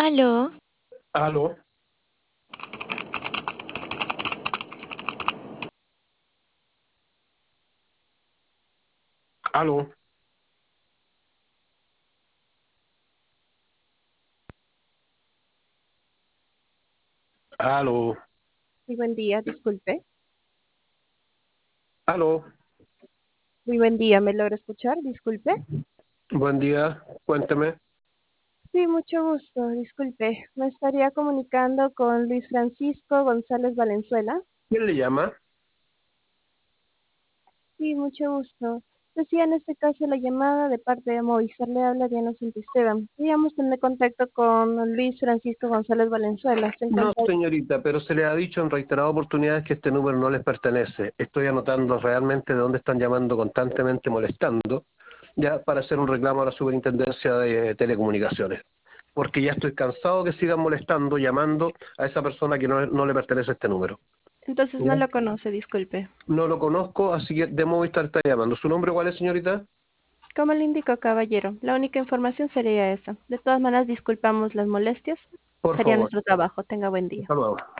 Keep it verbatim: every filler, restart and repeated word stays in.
Aló, Aló, aló, aló, Muy buen día, disculpe. aló. Muy buen día, ¿me logra escuchar? Disculpe. Buen día, cuénteme. Sí, mucho gusto, disculpe. Me estaría comunicando con Luis Francisco González Valenzuela. ¿Quién le llama? Sí, mucho gusto. Decía en este caso la llamada de parte de Movistar, le habla Diana Santisteban. Queríamos tener contacto con Luis Francisco González Valenzuela. ¿Se No, encuentra? señorita, pero se le ha dicho en reiteradas oportunidades que este número no les pertenece. Estoy anotando realmente de dónde están llamando constantemente, molestando, ya para hacer un reclamo a la Superintendencia de Telecomunicaciones. Porque ya estoy cansado que sigan molestando, llamando a esa persona que no, no le pertenece este número. Entonces no ¿Ya? lo conoce, disculpe. No lo conozco, así que de Movistar está llamando. ¿Su nombre cuál es, señorita? Como le indicó, caballero, la única información sería esa. De todas maneras, disculpamos las molestias. Por Sería favor. nuestro trabajo. Tenga buen día. Hasta luego.